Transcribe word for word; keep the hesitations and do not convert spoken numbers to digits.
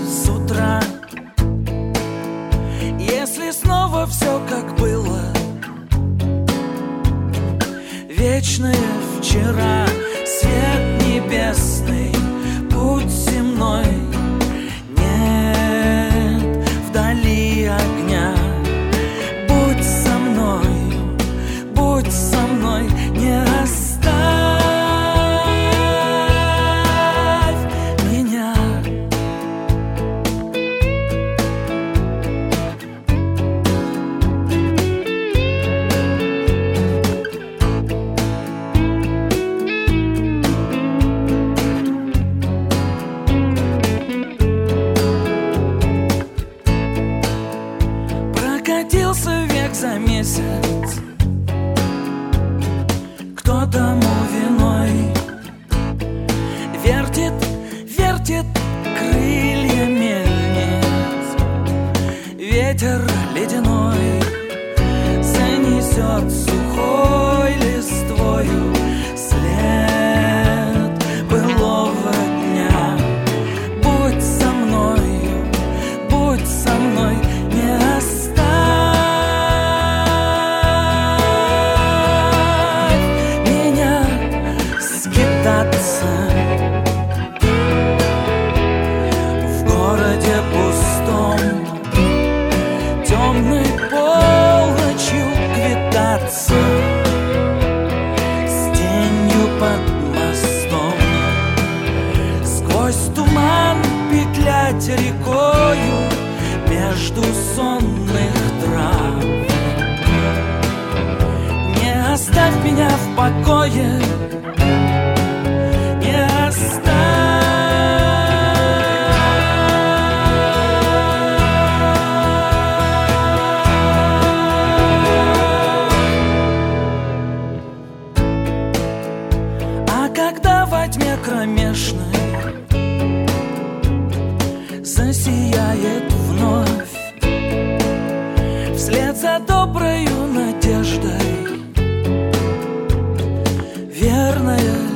с утра. Если снова все как было, вечное вчера, свет небесный, путь земной, нет вдали огня. Будь со мною, будь со мной, не оставь меня. Прокатился век за месяц, кто тому виной? Вертит, вертит крылья мельниц, ветер ледяной занесет сухой листвою след былого дня. Будь со мною, будь со мной, не оставь меня скитаться в городе пустом, темной полночью квитаться с тенью под мостом, сквозь туман петлять рекою между сонных трав. Не оставь меня в покое, не оставь. А когда во тьме кромешной засияет вновь, вслед за доброю надеждой, верная